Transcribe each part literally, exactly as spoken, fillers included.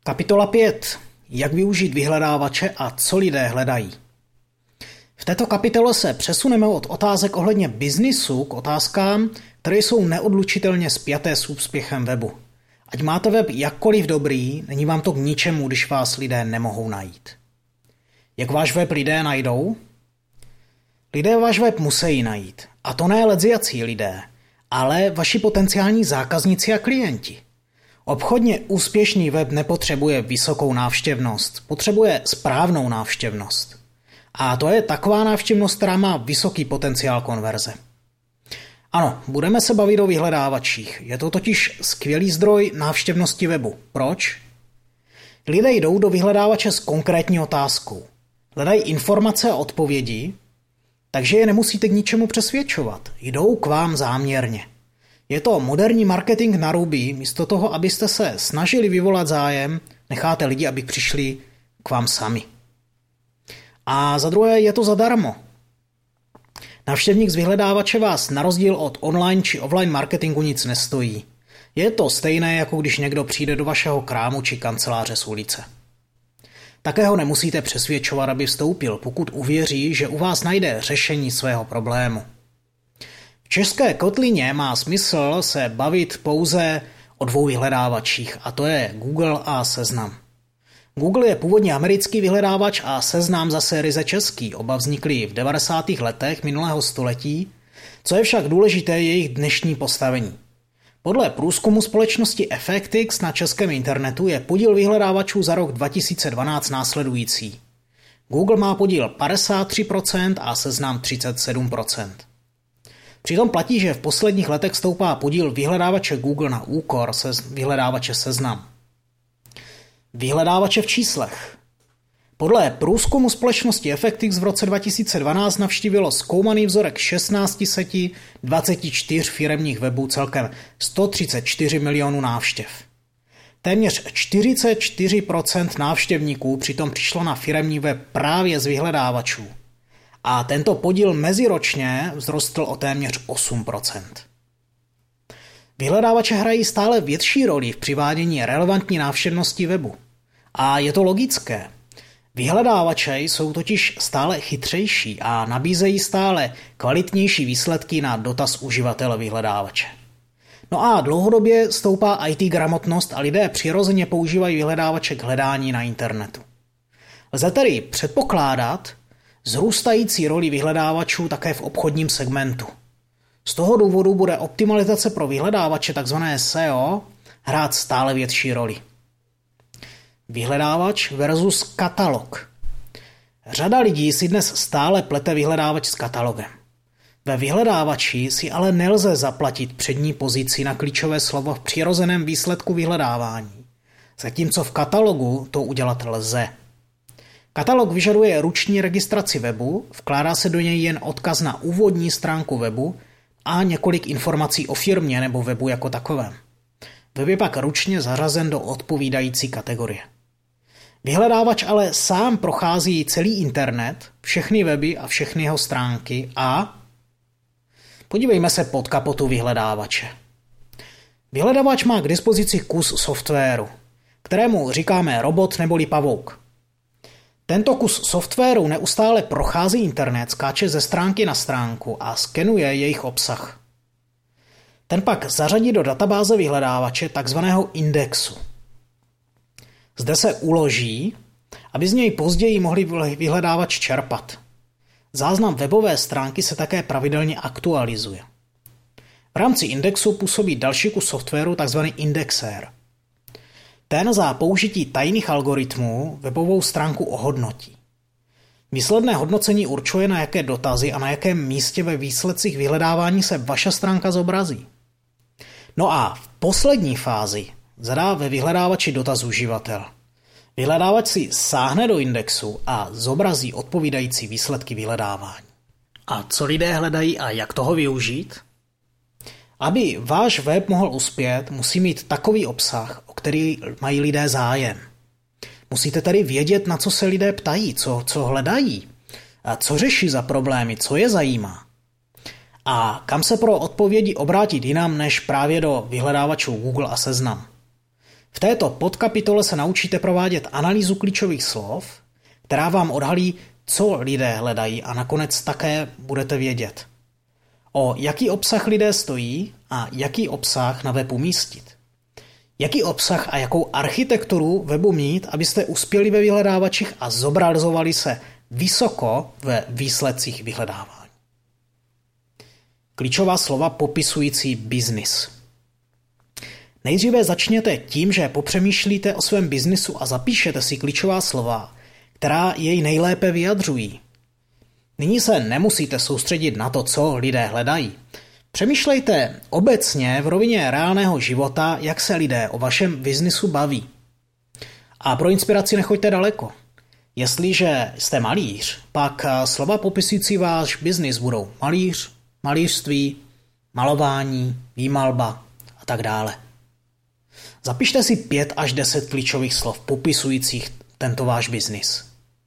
Kapitola pět. Jak využít vyhledávače a co lidé hledají. V této kapitole se přesuneme od otázek ohledně biznisu k otázkám, které jsou neodlučitelně spjaté s úspěchem webu. Ať máte web jakkoliv dobrý, není vám to k ničemu, když vás lidé nemohou najít. Jak váš web lidé najdou? Lidé váš web musí najít. A to ne ledziací lidé, ale vaši potenciální zákazníci a klienti. Obchodně úspěšný web nepotřebuje vysokou návštěvnost, potřebuje správnou návštěvnost. A to je taková návštěvnost, která má vysoký potenciál konverze. Ano, budeme se bavit o vyhledávačích. Je to totiž skvělý zdroj návštěvnosti webu. Proč? Lidé jdou do vyhledávače s konkrétní otázkou. Hledají informace a odpovědi, takže je nemusíte k ničemu přesvědčovat. Jdou k vám záměrně. Je to moderní marketing na ruby, místo toho, abyste se snažili vyvolat zájem, necháte lidi, aby přišli k vám sami. A za druhé je to zadarmo. Návštěvník z vyhledávače vás na rozdíl od online či offline marketingu nic nestojí. Je to stejné, jako když někdo přijde do vašeho krámu či kanceláře z ulice. Také ho nemusíte přesvědčovat, aby vstoupil, pokud uvěří, že u vás najde řešení svého problému. V české kotlině má smysl se bavit pouze o dvou vyhledávačích, a to je Google a Seznam. Google je původně americký vyhledávač a Seznam zase ryze český. Oba vznikly v devadesátých letech minulého století, co je však důležité je jejich dnešní postavení. Podle průzkumu společnosti Effectix na českém internetu je podíl vyhledávačů za rok dva tisíce dvanáct následující. Google má podíl padesát tři procent a Seznam třicet sedm procent. Přitom platí, že v posledních letech stoupá podíl vyhledávače Google na úkor se vyhledávače Seznam. Vyhledávače v číslech. Podle průzkumu společnosti Effectix v roce dva tisíce dvanáct navštívilo zkoumaný vzorek šestnáct set dvacet čtyři firemních webů celkem sto třicet čtyři milionů návštěv. Téměř čtyřicet čtyři procent návštěvníků přitom přišlo na firemní web právě z vyhledávačů. A tento podíl meziročně vzrostl o téměř osm procent. Vyhledávače hrají stále větší roli v přivádění relevantní návštěvnosti webu. A je to logické. Vyhledávače jsou totiž stále chytřejší a nabízejí stále kvalitnější výsledky na dotaz uživatele vyhledávače. No a dlouhodobě stoupá í té gramotnost a lidé přirozeně používají vyhledávače k hledání na internetu. Lze tedy předpokládat zrůstající roli vyhledávačů také v obchodním segmentu. Z toho důvodu bude optimalizace pro vyhledávače, takzvané S E O, hrát stále větší roli. Vyhledávač versus katalog. Řada lidí si dnes stále plete vyhledávač s katalogem. Ve vyhledávači si ale nelze zaplatit přední pozici na klíčové slovo v přirozeném výsledku vyhledávání, zatímco v katalogu to udělat lze. Katalog vyžaduje ruční registraci webu, vkládá se do něj jen odkaz na úvodní stránku webu a několik informací o firmě nebo webu jako takovém. Web je pak ručně zařazen do odpovídající kategorie. Vyhledávač ale sám prochází celý internet, všechny weby a všechny jeho stránky a podívejme se pod kapotu vyhledávače. Vyhledávač má k dispozici kus softwaru, kterému říkáme robot neboli pavouk. Tento kus softwaru neustále prochází internet, skáče ze stránky na stránku a skenuje jejich obsah. Ten pak zařadí do databáze vyhledávače takzvaného indexu. Zde se uloží, aby z něj později mohli vyhledávač čerpat. Záznam webové stránky se také pravidelně aktualizuje. V rámci indexu působí další kus softwaru takzvaný indexér. Ten za použití tajných algoritmů webovou stránku ohodnotí. Výsledné hodnocení určuje, na jaké dotazy a na jakém místě ve výsledcích vyhledávání se vaše stránka zobrazí. No a v poslední fázi zadá ve vyhledávači dotaz uživatel. Vyhledávač si sáhne do indexu a zobrazí odpovídající výsledky vyhledávání. A co lidé hledají a jak toho využít? Aby váš web mohl uspět, musí mít takový obsah, o který mají lidé zájem. Musíte tedy vědět, na co se lidé ptají, co, co hledají, a co řeší za problémy, co je zajímá. A kam se pro odpovědi obrátit jinam než právě do vyhledávačů Google a Seznam. V této podkapitole se naučíte provádět analýzu klíčových slov, která vám odhalí, co lidé hledají a nakonec také budete vědět, o jaký obsah lidé stojí a jaký obsah na web umístit. Jaký obsah a jakou architekturu webu mít, abyste uspěli ve vyhledávačích a zobrazovali se vysoko ve výsledcích vyhledávání. Klíčová slova popisující biznis. Nejdříve začněte tím, že popřemýšlíte o svém biznisu a zapíšete si klíčová slova, která jej nejlépe vyjadřují. Nyní se nemusíte soustředit na to, co lidé hledají. Přemýšlejte obecně v rovině reálného života, jak se lidé o vašem biznisu baví. A pro inspiraci nechoďte daleko. Jestliže jste malíř, pak slova popisující váš biznis budou malíř, malířství, malování, výmalba a tak dále. Zapište si pět až deset klíčových slov popisujících tento váš biznis.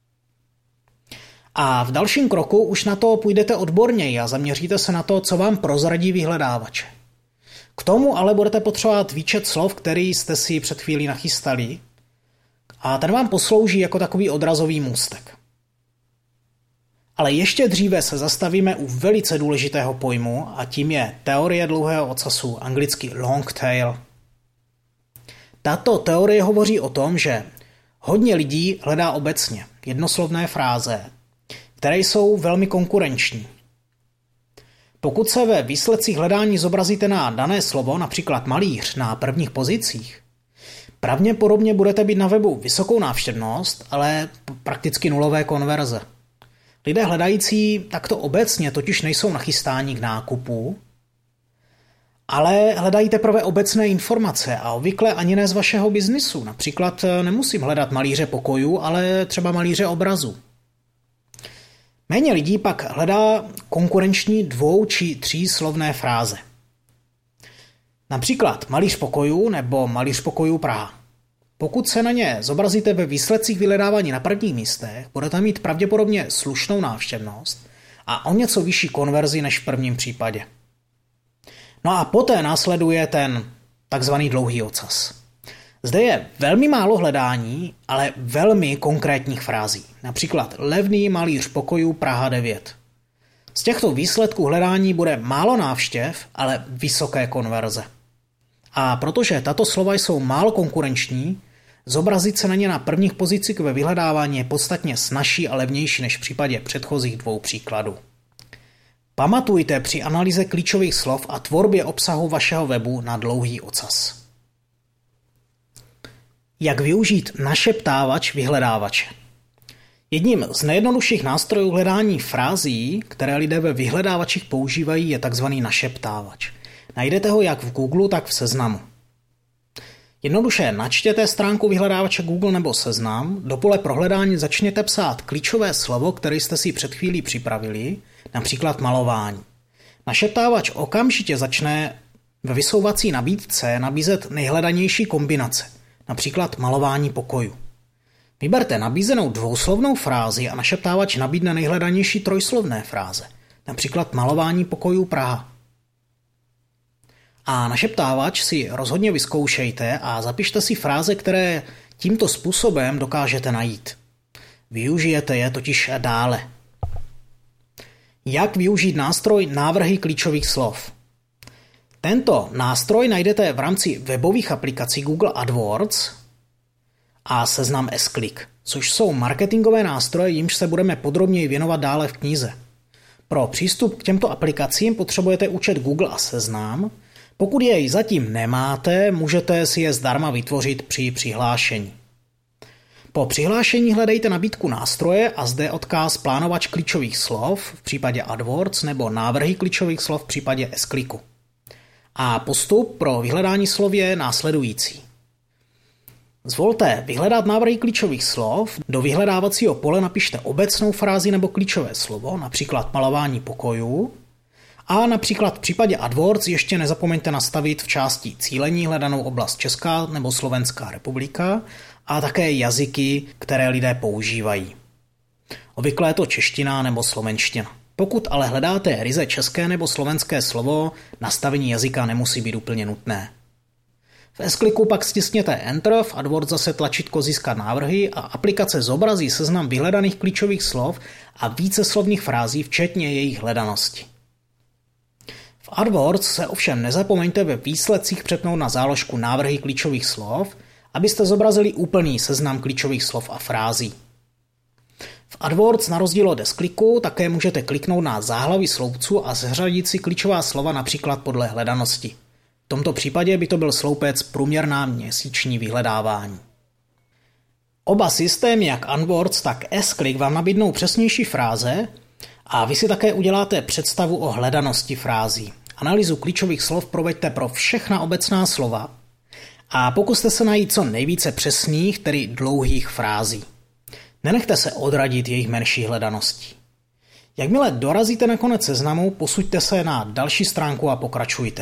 A v dalším kroku už na to půjdete odborněji a zaměříte se na to, co vám prozradí vyhledávače. K tomu ale budete potřebovat výčet slov, který jste si před chvílí nachystali, a ten vám poslouží jako takový odrazový můstek. Ale ještě dříve se zastavíme u velice důležitého pojmu a tím je teorie dlouhého ocasu, anglicky long tail. Tato teorie hovoří o tom, že hodně lidí hledá obecně jednoslovné fráze, které jsou velmi konkurenční. Pokud se ve výsledcích hledání zobrazíte na dané slovo, například malíř na prvních pozicích, pravděpodobně budete mít na webu vysokou návštěvnost, ale prakticky nulové konverze. Lidé hledající takto obecně totiž nejsou nachystáni k nákupu, ale hledají teprve obecné informace a obvykle ani ne z vašeho biznisu. Například nemusím hledat malíře pokojů, ale třeba malíře obrazu. Méně lidí pak hledá konkurenční dvou- či tříslovné fráze. Například malíř pokojů nebo malíř pokojů Praha. Pokud se na ně zobrazíte ve výsledcích vyhledávání na prvních místech, budete mít pravděpodobně slušnou návštěvnost a o něco vyšší konverzi než v prvním případě. No a poté následuje ten takzvaný dlouhý ocas. Zde je velmi málo hledání, ale velmi konkrétních frází. Například levný malíř pokojů Praha devět. Z těchto výsledků hledání bude málo návštěv, ale vysoké konverze. A protože tato slova jsou málo konkurenční, zobrazit se na ně na prvních pozicích ve vyhledávání je podstatně snazší a levnější než v případě předchozích dvou příkladů. Pamatujte při analýze klíčových slov a tvorbě obsahu vašeho webu na dlouhý ocas. Jak využít našeptávač vyhledávače? Jedním z nejjednodušších nástrojů hledání frází, které lidé ve vyhledávačích používají, je tzv. Našeptávač. Najdete ho jak v Google, tak v Seznamu. Jednoduše načtěte stránku vyhledávače Google nebo Seznam, do pole pro hledání začněte psát klíčové slovo, které jste si před chvílí připravili, například malování. Našeptávač okamžitě začne ve vysouvací nabídce nabízet nejhledanější kombinace, například malování pokoju. Vyberte nabízenou dvouslovnou frázi a našeptávač nabídne nejhledanější trojslovné fráze, například malování pokojů Praha. A našeptávač si rozhodně vyzkoušejte a zapište si fráze, které tímto způsobem dokážete najít. Využijete je totiž dále. Jak využít nástroj návrhy klíčových slov? Tento nástroj najdete v rámci webových aplikací Google AdWords a Seznam S-Click, což jsou marketingové nástroje, jimž se budeme podrobněji věnovat dále v knize. Pro přístup k těmto aplikacím potřebujete účet Google a Seznam. Pokud jej zatím nemáte, můžete si je zdarma vytvořit při přihlášení. Po přihlášení hledejte nabídku nástroje a zde odkaz plánovač klíčových slov v případě AdWords nebo návrhy klíčových slov v případě S-Clicku. A postup pro vyhledání slov je následující. Zvolte vyhledat návrhy klíčových slov, do vyhledávacího pole napište obecnou frázi nebo klíčové slovo, například malování pokojů, a například v případě AdWords ještě nezapomeňte nastavit v části cílení hledanou oblast Česká nebo Slovenská republika a také jazyky, které lidé používají. Obvykle je to čeština nebo slovenština. Pokud ale hledáte ryze české nebo slovenské slovo, nastavení jazyka nemusí být úplně nutné. V S-kliku pak stisněte Enter, v AdWords zase tlačítko Získat návrhy a aplikace zobrazí seznam vyhledaných klíčových slov a víceslovných frází, včetně jejich hledanosti. V AdWords se ovšem nezapomeňte ve výsledcích přepnout na záložku Návrhy klíčových slov, abyste zobrazili úplný seznam klíčových slov a frází. V AdWords na rozdíl od S-kliku také můžete kliknout na záhlaví sloupců a seřadit si klíčová slova například podle hledanosti. V tomto případě by to byl sloupec průměrná měsíční vyhledávání. Oba systémy, jak AdWords, tak S-klik, vám nabídnou přesnější fráze a vy si také uděláte představu o hledanosti frází. Analýzu klíčových slov proveďte pro všechna obecná slova a pokuste se najít co nejvíce přesných, tedy dlouhých frází. Nenechte se odradit jejich menší hledaností. Jakmile dorazíte na konec seznamu, posuďte se na další stránku a pokračujte.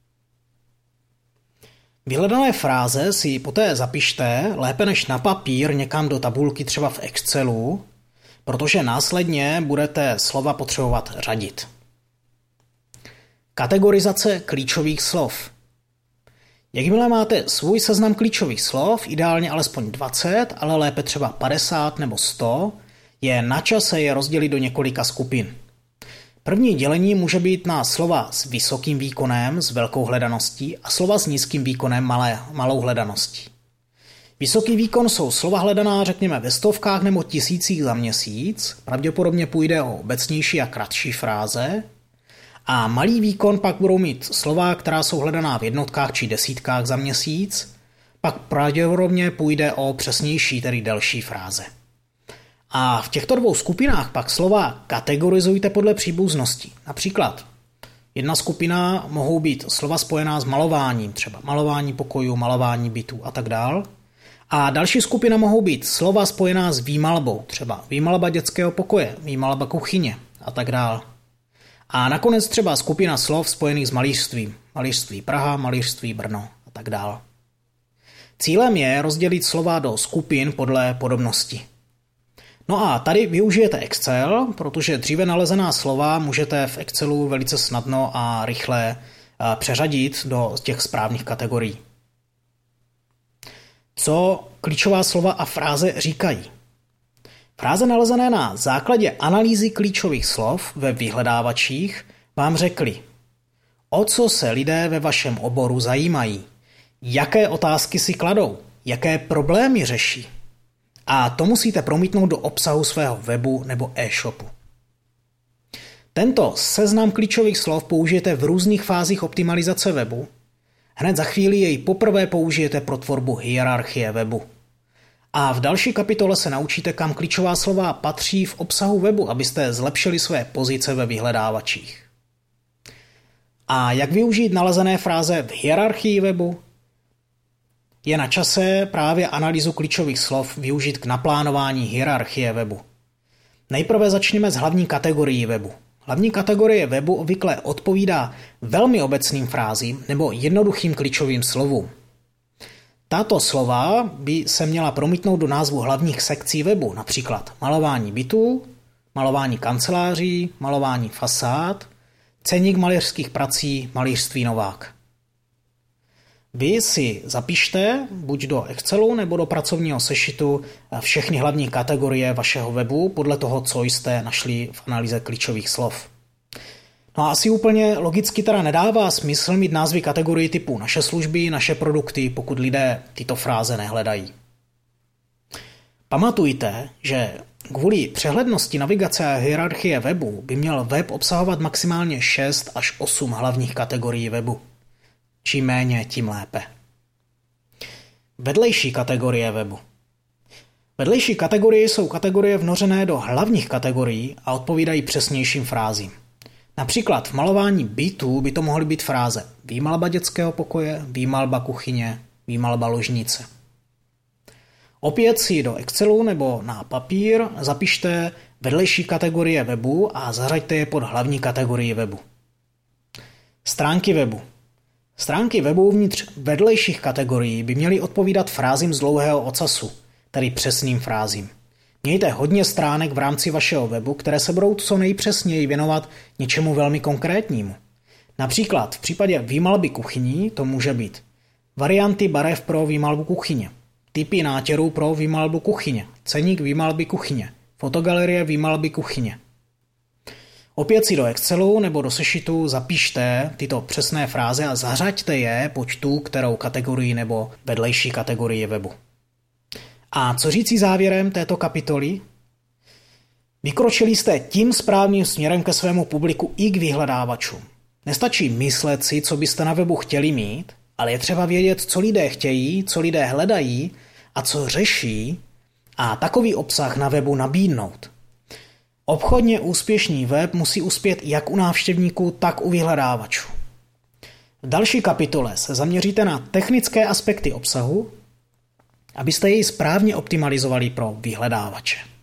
Vyhledané fráze si poté zapište lépe než na papír někam do tabulky, třeba v Excelu, protože následně budete slova potřebovat řadit. Kategorizace klíčových slov. Jakmile máte svůj seznam klíčových slov, ideálně alespoň dvacet, ale lépe třeba padesát nebo sto, je na čase je rozdělit do několika skupin. První dělení může být na slova s vysokým výkonem, s velkou hledaností, a slova s nízkým výkonem, malé, malou hledaností. Vysoký výkon jsou slova hledaná, řekněme, ve stovkách nebo tisících za měsíc, pravděpodobně půjde o obecnější a kratší fráze, a malý výkon pak budou mít slova, která jsou hledaná v jednotkách či desítkách za měsíc, pak pravděpodobně půjde o přesnější, tedy delší fráze. A v těchto dvou skupinách pak slova kategorizujte podle příbuznosti. Například jedna skupina mohou být slova spojená s malováním, třeba malování pokojů, malování bytů a tak dál. A další skupina mohou být slova spojená s výmalbou, třeba výmalba dětského pokoje, výmalba kuchyně a tak dál. A nakonec třeba skupina slov spojených s malířstvím, malířství Praha, malířství Brno a tak dál. Cílem je rozdělit slova do skupin podle podobnosti. No a tady využijete Excel, protože dříve nalezená slova můžete v Excelu velice snadno a rychle přeřadit do těch správných kategorií. Co klíčová slova a fráze říkají? Fráze nalezené na základě analýzy klíčových slov ve vyhledávačích vám řekly, o co se lidé ve vašem oboru zajímají, jaké otázky si kladou, jaké problémy řeší. A to musíte promítnout do obsahu svého webu nebo e-shopu. Tento seznam klíčových slov použijete v různých fázích optimalizace webu. Hned za chvíli jej poprvé použijete pro tvorbu hierarchie webu. A v další kapitole se naučíte, kam klíčová slova patří v obsahu webu, abyste zlepšili své pozice ve vyhledávačích. A jak využít nalezené fráze v hierarchii webu? Je na čase právě analýzu klíčových slov využít k naplánování hierarchie webu. Nejprve začněme s hlavní kategorií webu. Hlavní kategorie webu obvykle odpovídá velmi obecným frázím nebo jednoduchým klíčovým slovům. Tato slova by se měla promítnout do názvu hlavních sekcí webu, například malování bytů, malování kanceláří, malování fasád, ceník malířských prací, malířství Novák. Vy si zapište buď do Excelu nebo do pracovního sešitu všechny hlavní kategorie vašeho webu podle toho, co jste našli v analýze klíčových slov. No a asi úplně logicky teda nedává smysl mít názvy kategorii typu naše služby, naše produkty, pokud lidé tyto fráze nehledají. Pamatujte, že kvůli přehlednosti navigace a hierarchie webu by měl web obsahovat maximálně šest až osm hlavních kategorií webu. Čím méně, tím lépe. Vedlejší kategorie webu. Vedlejší kategorie jsou kategorie vnořené do hlavních kategorií a odpovídají přesnějším frázím. Například v malování bytů by to mohly být fráze výmalba dětského pokoje, výmalba kuchyně, výmalba ložnice. Opět si do Excelu nebo na papír zapište vedlejší kategorie webu a zařaďte je pod hlavní kategorii webu. Stránky webu. Stránky webu uvnitř vedlejších kategorií by měly odpovídat frázím z dlouhého ocasu, tedy přesným frázím. Mějte hodně stránek v rámci vašeho webu, které se budou co nejpřesněji věnovat něčemu velmi konkrétnímu. Například v případě výmalby kuchyní to může být varianty barev pro výmalbu kuchyně, typy nátěrů pro výmalbu kuchyně, ceník výmalby kuchyně, fotogalerie výmalby kuchyně. Opět si do Excelu nebo do sešitu zapište tyto přesné fráze a zařaďte je pod tu, kterou kategorii nebo vedlejší kategorii webu. A co říci závěrem této kapitoly? Vykročili jste tím správným směrem ke svému publiku i k vyhledávačům. Nestačí myslet si, co byste na webu chtěli mít, ale je třeba vědět, co lidé chtějí, co lidé hledají a co řeší a takový obsah na webu nabídnout. Obchodně úspěšný web musí uspět jak u návštěvníků, tak u vyhledávačů. V další kapitole se zaměříte na technické aspekty obsahu, abyste jej správně optimalizovali pro vyhledávače.